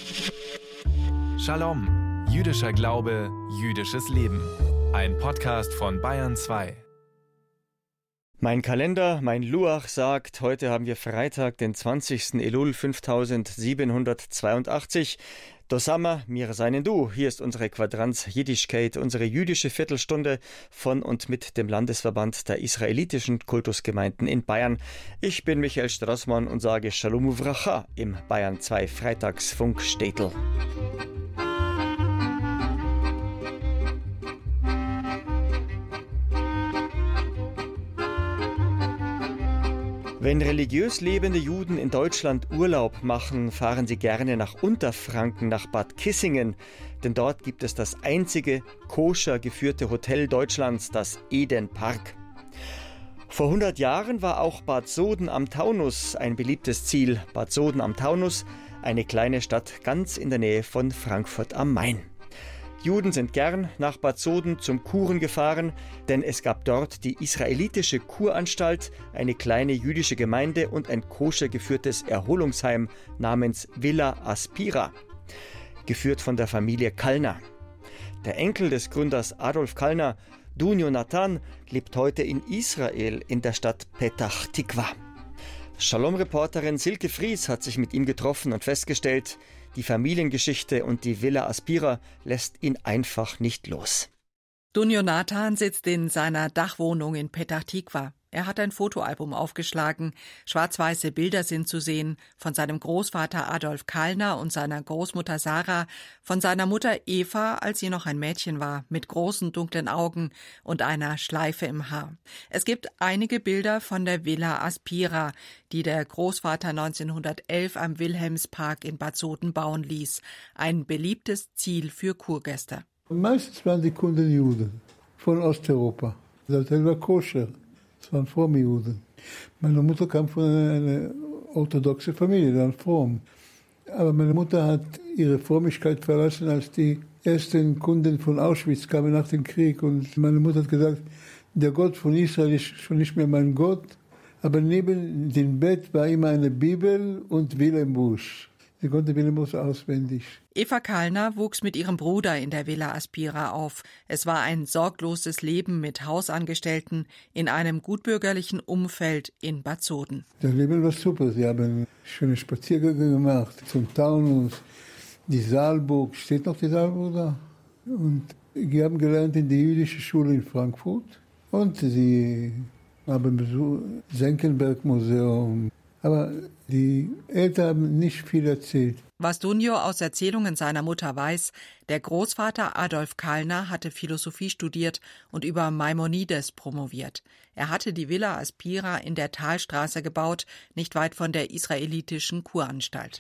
Shalom, jüdischer Glaube, jüdisches Leben. Ein Podcast von Bayern 2. Mein Kalender, mein Luach sagt, heute haben wir Freitag, den 20. Elul 5782. Dosama, mir seinen Du. Hier ist unsere Quadranz Jiddischkeit, unsere jüdische Viertelstunde von und mit dem Landesverband der israelitischen Kultusgemeinden in Bayern. Ich bin Michael Strassmann und sage Shalom Uvracha im Bayern 2 Freitagsfunk Städtel. Wenn religiös lebende Juden in Deutschland Urlaub machen, fahren sie gerne nach Unterfranken, nach Bad Kissingen. Denn dort gibt es das einzige koscher geführte Hotel Deutschlands, das Eden Park. Vor 100 Jahren war auch Bad Soden am Taunus ein beliebtes Ziel. Bad Soden am Taunus, eine kleine Stadt ganz in der Nähe von Frankfurt am Main. Juden sind gern nach Bad Soden zum Kuren gefahren, denn es gab dort die israelitische Kuranstalt, eine kleine jüdische Gemeinde und ein koscher geführtes Erholungsheim namens Villa Aspira, geführt von der Familie Kallner. Der Enkel des Gründers Adolf Kallner, Dunio Nathan, lebt heute in Israel in der Stadt Petach Tikva. Shalom-Reporterin Silke Fries hat sich mit ihm getroffen und festgestellt, die Familiengeschichte und die Villa Aspira lässt ihn einfach nicht los. Dunio Nathan sitzt in seiner Dachwohnung in Petach Tikva. Er hat ein Fotoalbum aufgeschlagen. Schwarz-weiße Bilder sind zu sehen von seinem Großvater Adolf Kallner und seiner Großmutter Sarah, von seiner Mutter Eva, als sie noch ein Mädchen war, mit großen dunklen Augen und einer Schleife im Haar. Es gibt einige Bilder von der Villa Aspira, die der Großvater 1911 am Wilhelmspark in Bad Soden bauen ließ. Ein beliebtes Ziel für Kurgäste. Meistens waren die Kunden Juden von Osteuropa. Das Hotel war koscher. Es waren fromme Juden. Meine Mutter kam von einer orthodoxen Familie, dann fromm. Aber meine Mutter hat ihre Frömmigkeit verlassen, als die ersten Kunden von Auschwitz kamen nach dem Krieg. Und meine Mutter hat gesagt, der Gott von Israel ist schon nicht mehr mein Gott. Aber neben dem Bett war immer eine Bibel und Wilhelm Busch. Sie konnte Wilhelm Busch auswendig. Eva Kallner wuchs mit ihrem Bruder in der Villa Aspira auf. Es war ein sorgloses Leben mit Hausangestellten in einem gutbürgerlichen Umfeld in Bad Soden. Das Leben war super. Sie haben schöne Spaziergänge gemacht zum Taunus. Die Saalburg, steht noch die Saalburg da? Und sie haben gelernt in der jüdischen Schule in Frankfurt. Und sie haben besucht Senckenberg-Museum. Aber die Eltern haben nicht viel erzählt. Was Dunio aus Erzählungen seiner Mutter weiß, der Großvater Adolf Kallner hatte Philosophie studiert und über Maimonides promoviert. Er hatte die Villa Aspira in der Talstraße gebaut, nicht weit von der israelitischen Kuranstalt.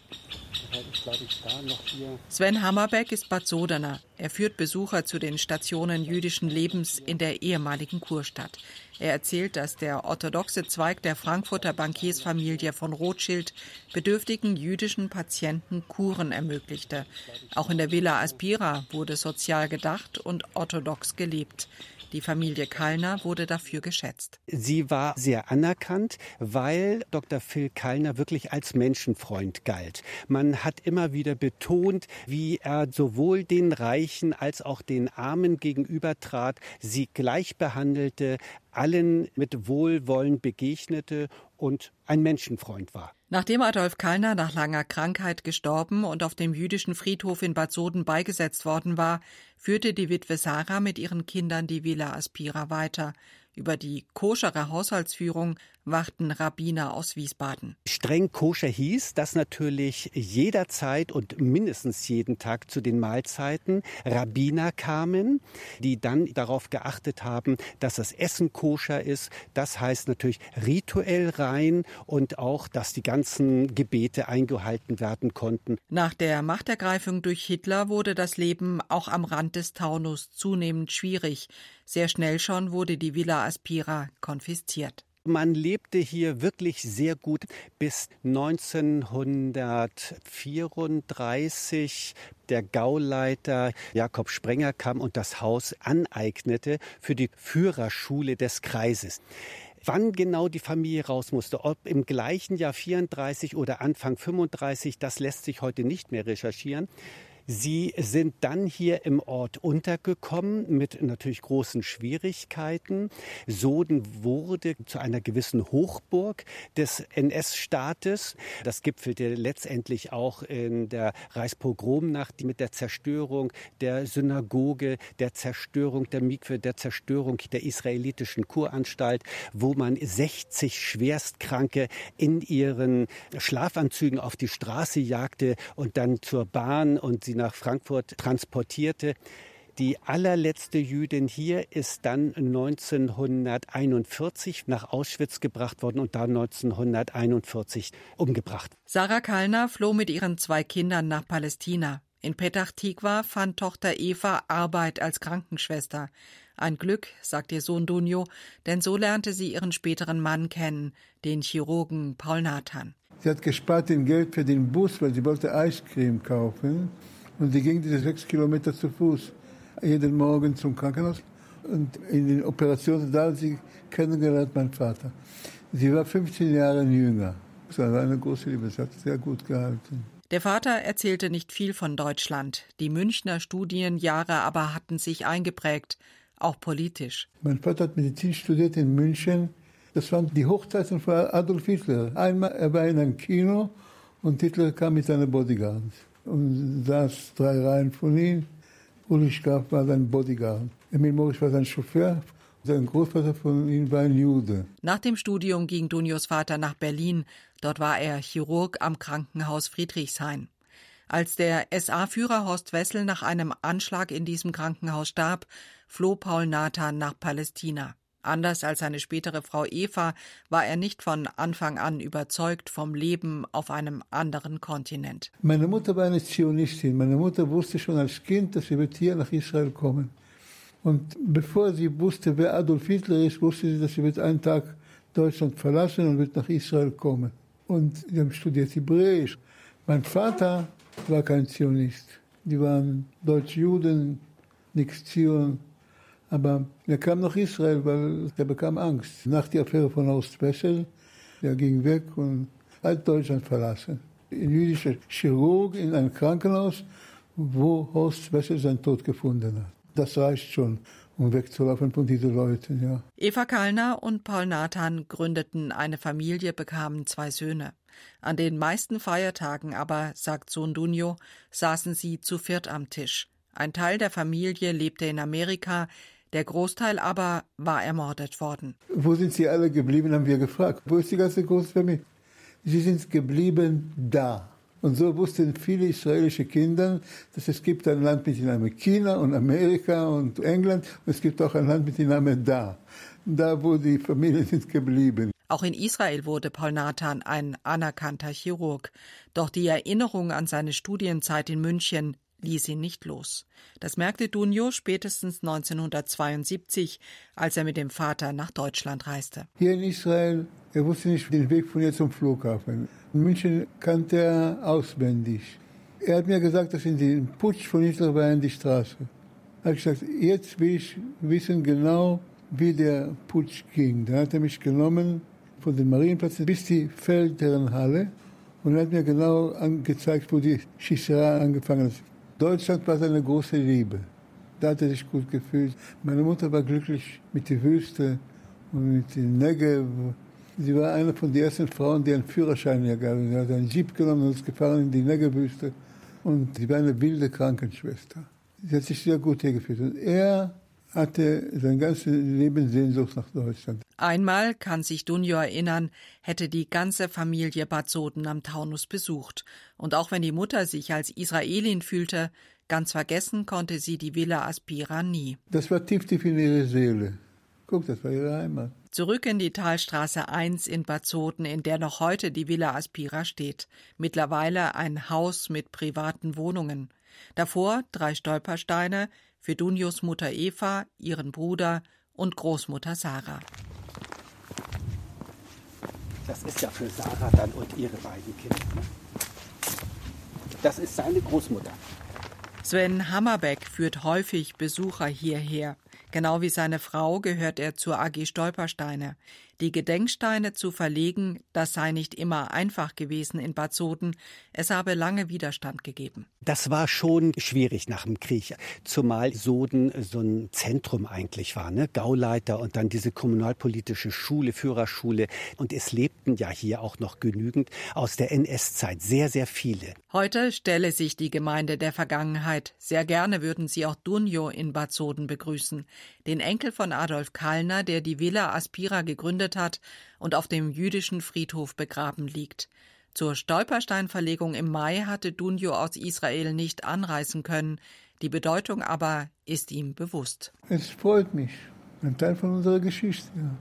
Sven Hammerbeck ist Bad Sodener. Er führt Besucher zu den Stationen jüdischen Lebens in der ehemaligen Kurstadt. Er erzählt, dass der orthodoxe Zweig der Frankfurter Bankiersfamilie von Rothschild bedürftigen jüdischen Patienten Kuren ermöglichte. Auch in der Villa Aspira wurde sozial gedacht und orthodox gelebt. Die Familie Kallner wurde dafür geschätzt. Sie war sehr anerkannt, weil Dr. Phil Kallner wirklich als Menschenfreund galt. Man hat immer wieder betont, wie er sowohl den Reichen als auch den Armen gegenübertrat, sie gleich behandelte, allen mit Wohlwollen begegnete und ein Menschenfreund war. Nachdem Adolf Kallner nach langer Krankheit gestorben und auf dem jüdischen Friedhof in Bad Soden beigesetzt worden war, führte die Witwe Sarah mit ihren Kindern die Villa Aspira weiter. Über die koschere Haushaltsführung wachten Rabbiner aus Wiesbaden. Streng koscher hieß, dass natürlich jederzeit und mindestens jeden Tag zu den Mahlzeiten Rabbiner kamen, die dann darauf geachtet haben, dass das Essen koscher ist. Das heißt natürlich rituell rein und auch, dass die ganzen Gebete eingehalten werden konnten. Nach der Machtergreifung durch Hitler wurde das Leben auch am Rand des Taunus zunehmend schwierig. Sehr schnell schon wurde die Villa Aspira konfisziert. Man lebte hier wirklich sehr gut bis 1934. Der Gauleiter Jakob Sprenger kam und das Haus aneignete für die Führerschule des Kreises. Wann genau die Familie raus musste, ob im gleichen Jahr 34 oder Anfang 35, das lässt sich heute nicht mehr recherchieren. Sie sind dann hier im Ort untergekommen mit natürlich großen Schwierigkeiten. Soden wurde zu einer gewissen Hochburg des NS-Staates. Das gipfelte letztendlich auch in der Reichspogromnacht mit der Zerstörung der Synagoge, der Zerstörung der Mikwe, der Zerstörung der israelitischen Kuranstalt, wo man 60 Schwerstkranke in ihren Schlafanzügen auf die Straße jagte und dann zur Bahn und sie nach Frankfurt transportierte. Die allerletzte Jüdin hier ist dann 1941 nach Auschwitz gebracht worden und da 1941 umgebracht. Sarah Kallner floh mit ihren 2 Kindern nach Palästina. In Petach Tikwa fand Tochter Eva Arbeit als Krankenschwester. Ein Glück, sagt ihr Sohn Dunjo, denn so lernte sie ihren späteren Mann kennen, den Chirurgen Paul Nathan. Sie hat gespart den Geld für den Bus, weil sie wollte Eiscreme kaufen. Und sie ging diese 6 Kilometer zu Fuß jeden Morgen zum Krankenhaus. Und in den Operationen da hat sie kennengelernt, mein Vater. Sie war 15 Jahre jünger. Das war eine große Liebe, das hat sehr gut gehalten. Der Vater erzählte nicht viel von Deutschland. Die Münchner Studienjahre aber hatten sich eingeprägt, auch politisch. Mein Vater hat Medizin studiert in München. Das waren die Hochzeiten von Adolf Hitler. Einmal er war in einem Kino und Hitler kam mit seiner Bodyguard. Und saß 3 Reihen von ihm. Ulrich Graf war sein Bodyguard. Emil Morich war sein Chauffeur. Sein Großvater von ihm war ein Jude. Nach dem Studium ging Dunjos Vater nach Berlin. Dort war er Chirurg am Krankenhaus Friedrichshain. Als der SA-Führer Horst Wessel nach einem Anschlag in diesem Krankenhaus starb, floh Paul Nathan nach Palästina. Anders als seine spätere Frau Eva war er nicht von Anfang an überzeugt vom Leben auf einem anderen Kontinent. Meine Mutter war eine Zionistin. Meine Mutter wusste schon als Kind, dass sie wird hier nach Israel kommen. Und bevor sie wusste, wer Adolf Hitler ist, wusste sie, dass sie wird einen Tag Deutschland verlassen und wird nach Israel kommen. Und sie haben studiert Hebräisch. Mein Vater war kein Zionist. Die waren Deutsch-Juden, nix Zion. Aber er kam nach Israel, weil er bekam Angst. Nach der Affäre von Horst Wessel, er ging weg und hat Deutschland verlassen. Ein jüdischer Chirurg in einem Krankenhaus, wo Horst Wessel seinen Tod gefunden hat. Das reicht schon, um wegzulaufen von diesen Leuten, ja. Eva Kallner und Paul Nathan gründeten eine Familie, bekamen 2 Söhne. An den meisten Feiertagen aber, sagt Sohn Dunjo, saßen sie zu 4 am Tisch. Ein Teil der Familie lebte in Amerika, der Großteil aber war ermordet worden. Wo sind sie alle geblieben, haben wir gefragt. Wo ist die ganze große Familie? Sie sind geblieben da. Und so wussten viele israelische Kinder, dass es gibt ein Land mit dem Namen China und Amerika und England und es gibt auch ein Land mit dem Namen da. Da, wo die Familien sind geblieben. Auch in Israel wurde Paul Nathan ein anerkannter Chirurg. Doch die Erinnerung an seine Studienzeit in München ließ ihn nicht los. Das merkte Dunjo spätestens 1972, als er mit dem Vater nach Deutschland reiste. Hier in Israel, er wusste nicht den Weg von hier zum Flughafen. In München kannte er auswendig. Er hat mir gesagt, dass in dem Putsch von Hitler war in die Straße. Er hat gesagt, jetzt will ich wissen genau, wie der Putsch ging. Dann hat er mich genommen von dem Marienplatz bis die Feldherrenhalle und hat mir genau angezeigt, wo die Schießerei angefangen hat. Deutschland war seine große Liebe. Da hat er sich gut gefühlt. Meine Mutter war glücklich mit der Wüste und mit dem Negev. Sie war eine von den ersten Frauen, die einen Führerschein ergaben. Sie hat einen Jeep genommen und ist gefahren in die Negev-Wüste. Und sie war eine wilde Krankenschwester. Sie hat sich sehr gut hier gefühlt. Und er hatte sein ganzes Leben Sehnsucht nach Deutschland. Einmal, kann sich Dunjo erinnern, hätte die ganze Familie Bad Soden am Taunus besucht. Und auch wenn die Mutter sich als Israelin fühlte, ganz vergessen konnte sie die Villa Aspira nie. Das war tief in ihre Seele. Guck, das war ihre Heimat. Zurück in die Talstraße 1 in Bad Soden, in der noch heute die Villa Aspira steht. Mittlerweile ein Haus mit privaten Wohnungen. Davor 3 Stolpersteine für Dunjos Mutter Eva, ihren Bruder und Großmutter Sarah. Das ist ja für Sarah dann und ihre beiden Kinder. Ne? Das ist seine Großmutter. Sven Hammerbeck führt häufig Besucher hierher. Genau wie seine Frau gehört er zur AG Stolpersteine. Die Gedenksteine zu verlegen, das sei nicht immer einfach gewesen in Bad Soden. Es habe lange Widerstand gegeben. Das war schon schwierig nach dem Krieg, zumal Soden so ein Zentrum eigentlich war, ne? Gauleiter und dann diese kommunalpolitische Schule, Führerschule. Und es lebten ja hier auch noch genügend aus der NS-Zeit, sehr, sehr viele. Heute stelle sich die Gemeinde der Vergangenheit. Sehr gerne würden sie auch Dunjo in Bad Soden begrüßen, den Enkel von Adolf Kallner, der die Villa Aspira gegründet hat und auf dem jüdischen Friedhof begraben liegt. Zur Stolpersteinverlegung im Mai hatte Dunjo aus Israel nicht anreisen können. Die Bedeutung aber ist ihm bewusst. Es freut mich, ein Teil von unserer Geschichte. Ja.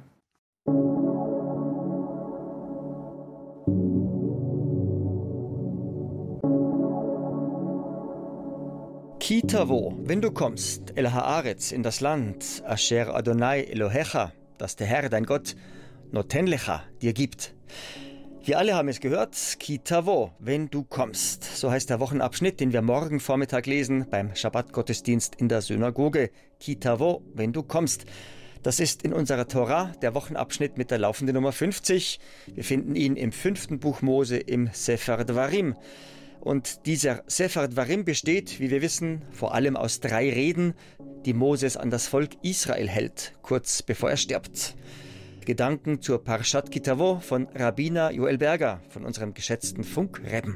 Kitavo, wenn du kommst, El Haaretz, in das Land, Asher Adonai Elohecha, das der Herr, dein Gott, Noten Lecha, dir gibt. Wir alle haben es gehört, Kitavo, wenn du kommst. So heißt der Wochenabschnitt, den wir morgen Vormittag lesen beim Schabbat-Gottesdienst in der Synagoge. Kitavo, wenn du kommst. Das ist in unserer Tora der Wochenabschnitt mit der laufenden Nummer 50. Wir finden ihn im 5. Buch Mose im Sefer Dvarim. Und dieser Sefer Dvarim besteht, wie wir wissen, vor allem aus 3 Reden, die Moses an das Volk Israel hält, kurz bevor er stirbt. Gedanken zur Parshat Kitavo von Rabbiner Joel Berger, von unserem geschätzten Funkrebben.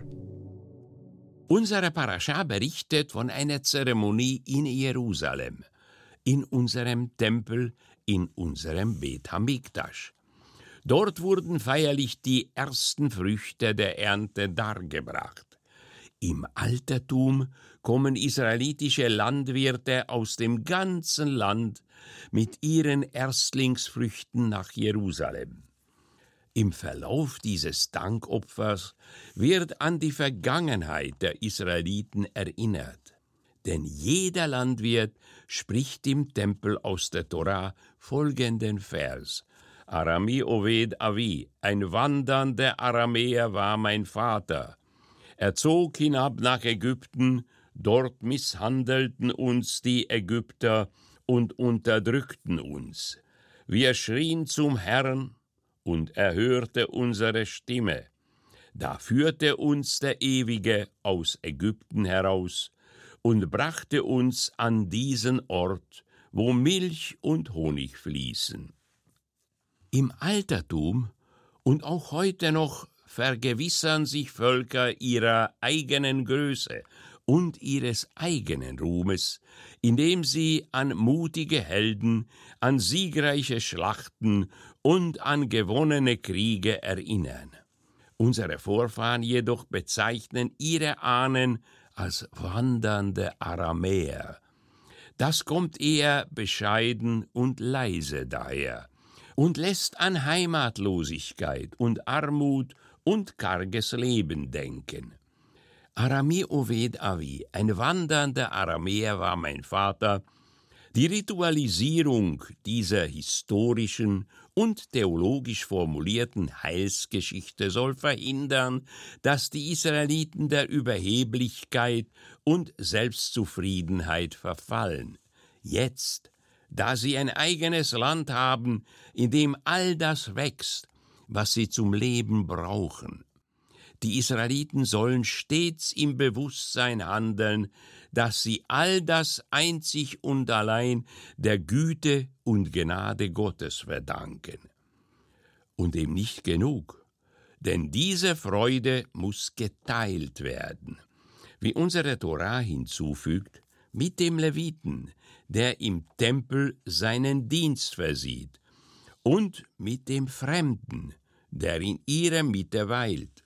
Unsere Parascha berichtet von einer Zeremonie in Jerusalem, in unserem Tempel, in unserem Bet Hamikdash. Dort wurden feierlich die ersten Früchte der Ernte dargebracht. Im Altertum kommen israelitische Landwirte aus dem ganzen Land mit ihren Erstlingsfrüchten nach Jerusalem. Im Verlauf dieses Dankopfers wird an die Vergangenheit der Israeliten erinnert. Denn jeder Landwirt spricht im Tempel aus der Tora folgenden Vers: Arami Oved Avi, ein wandernder Aramäer war mein Vater. Er zog hinab nach Ägypten, dort misshandelten uns die Ägypter und unterdrückten uns. Wir schrien zum Herrn, und er hörte unsere Stimme. Da führte uns der Ewige aus Ägypten heraus und brachte uns an diesen Ort, wo Milch und Honig fließen. Im Altertum und auch heute noch vergewissern sich Völker ihrer eigenen Größe und ihres eigenen Ruhmes, indem sie an mutige Helden, an siegreiche Schlachten und an gewonnene Kriege erinnern. Unsere Vorfahren jedoch bezeichnen ihre Ahnen als wandernde Aramäer. Das kommt eher bescheiden und leise daher und lässt an Heimatlosigkeit und Armut und karges Leben denken. Arami Oved Avi, ein wandernder Aramäer war mein Vater. Die Ritualisierung dieser historischen und theologisch formulierten Heilsgeschichte soll verhindern, dass die Israeliten der Überheblichkeit und Selbstzufriedenheit verfallen. Jetzt, da sie ein eigenes Land haben, in dem all das wächst, was sie zum Leben brauchen. Die Israeliten sollen stets im Bewusstsein handeln, dass sie all das einzig und allein der Güte und Gnade Gottes verdanken. Und dem nicht genug, denn diese Freude muss geteilt werden. Wie unsere Tora hinzufügt, mit dem Leviten, der im Tempel seinen Dienst versieht, und mit dem Fremden, der in ihrer Mitte weilt.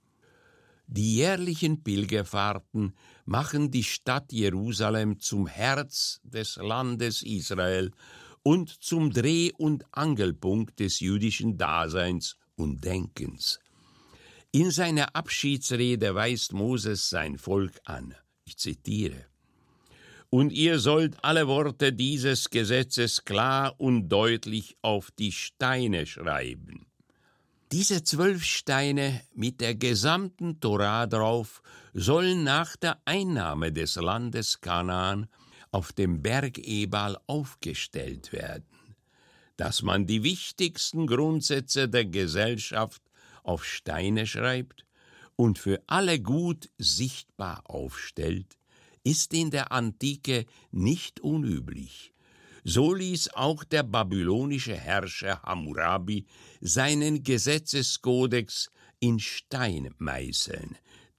Die jährlichen Pilgerfahrten machen die Stadt Jerusalem zum Herz des Landes Israel und zum Dreh- und Angelpunkt des jüdischen Daseins und Denkens. In seiner Abschiedsrede weist Moses sein Volk an. Ich zitiere: Und ihr sollt alle Worte dieses Gesetzes klar und deutlich auf die Steine schreiben. Diese 12 Steine mit der gesamten Tora drauf sollen nach der Einnahme des Landes Kanaan auf dem Berg Ebal aufgestellt werden. dass man die wichtigsten Grundsätze der Gesellschaft auf Steine schreibt und für alle gut sichtbar aufstellt, ist in der Antike nicht unüblich. So ließ auch der babylonische Herrscher Hammurabi seinen Gesetzeskodex in Stein meißeln,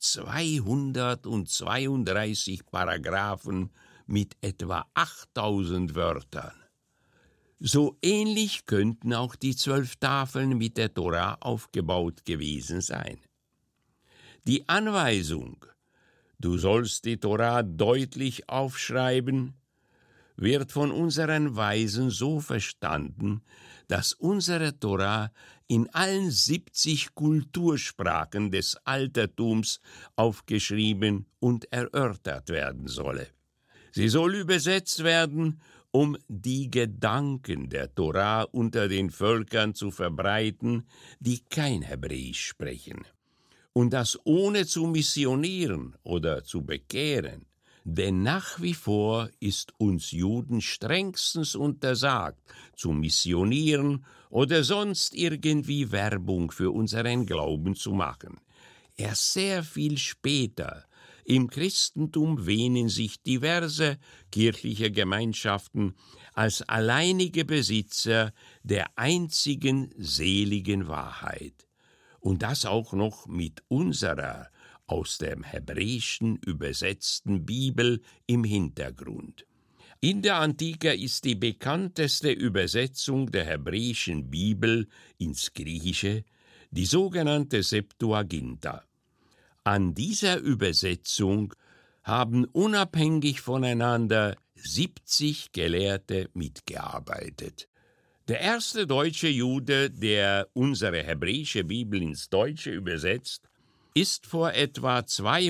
232 Paragraphen mit etwa 8000 Wörtern. So ähnlich könnten auch die 12 Tafeln mit der Tora aufgebaut gewesen sein. Die Anweisung, du sollst die Tora deutlich aufschreiben, wird von unseren Weisen so verstanden, dass unsere Tora in allen 70 Kultursprachen des Altertums aufgeschrieben und erörtert werden solle. Sie soll übersetzt werden, um die Gedanken der Tora unter den Völkern zu verbreiten, die kein Hebräisch sprechen. Und das ohne zu missionieren oder zu bekehren. Denn nach wie vor ist uns Juden strengstens untersagt, zu missionieren oder sonst irgendwie Werbung für unseren Glauben zu machen. Erst sehr viel später, im Christentum, wähnen sich diverse kirchliche Gemeinschaften als alleinige Besitzer der einzigen seligen Wahrheit. Und das auch noch mit unserer aus dem Hebräischen übersetzten Bibel im Hintergrund. In der Antike ist die bekannteste Übersetzung der hebräischen Bibel ins Griechische die sogenannte Septuaginta. An dieser Übersetzung haben unabhängig voneinander 70 Gelehrte mitgearbeitet. Der erste deutsche Jude, der unsere hebräische Bibel ins Deutsche übersetzt, ist vor etwa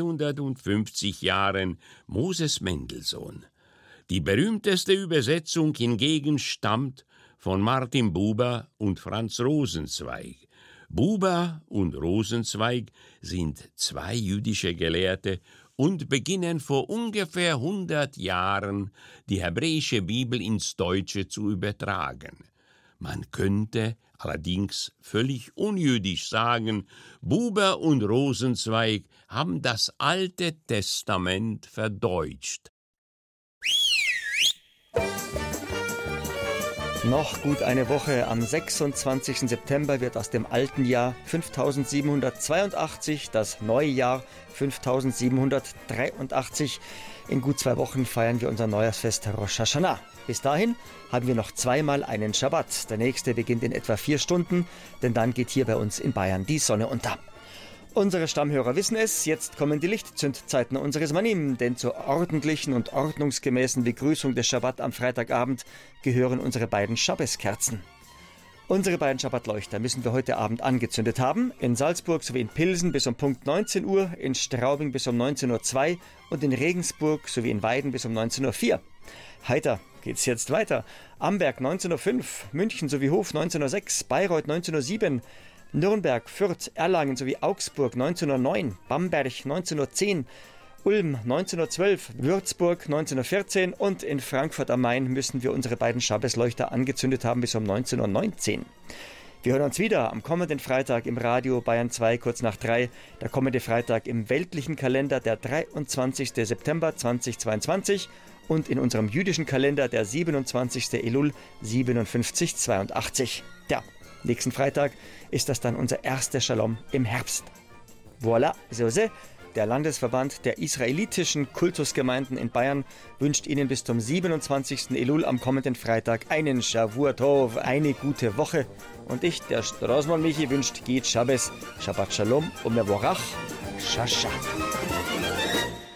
250 Jahren Moses Mendelssohn. Die berühmteste Übersetzung hingegen stammt von Martin Buber und Franz Rosenzweig. Buber und Rosenzweig sind 2 jüdische Gelehrte und beginnen vor ungefähr 100 Jahren die hebräische Bibel ins Deutsche zu übertragen. Man könnte allerdings völlig unjüdisch sagen, Buber und Rosenzweig haben das Alte Testament verdeutscht. Noch gut eine Woche. Am 26. September wird aus dem alten Jahr 5782 das neue Jahr 5783. In gut 2 Wochen feiern wir unser Neujahrsfest Rosh Hashanah. Bis dahin haben wir noch 2-mal einen Schabbat. Der nächste beginnt in etwa 4 Stunden, denn dann geht hier bei uns in Bayern die Sonne unter. Unsere Stammhörer wissen es, jetzt kommen die Lichtzündzeiten unseres Manim, denn zur ordentlichen und ordnungsgemäßen Begrüßung des Schabbat am Freitagabend gehören unsere beiden Schabbeskerzen. Unsere beiden Schabbatleuchter müssen wir heute Abend angezündet haben, in Salzburg sowie in Pilsen bis um Punkt 19 Uhr, in Straubing bis um 19.02 Uhr und in Regensburg sowie in Weiden bis um 19.04 Uhr. Heiter geht's jetzt weiter. Amberg 19.05 Uhr, München sowie Hof 19.06 Uhr, Bayreuth 19.07 Uhr, Nürnberg, Fürth, Erlangen sowie Augsburg 19.09 Uhr, Bamberg 19.10 Uhr, Ulm 19.12 Uhr, Würzburg 19.14 Uhr und in Frankfurt am Main müssen wir unsere beiden Schabbesleuchter angezündet haben bis um 19.19 Uhr. Wir hören uns wieder am kommenden Freitag im Radio Bayern 2 kurz nach 3. Der kommende Freitag im weltlichen Kalender der 23. September 2022 und in unserem jüdischen Kalender der 27. Elul 5782. Ja, nächsten Freitag ist das dann unser erster Shalom im Herbst. Voilà, so. Der Landesverband der israelitischen Kultusgemeinden in Bayern wünscht Ihnen bis zum 27. Elul am kommenden Freitag einen Shavua Tov, eine gute Woche. Und ich, der Straßmann Michi, wünscht Git Shabbos, Shabbat Shalom und Mevorach, Shasha.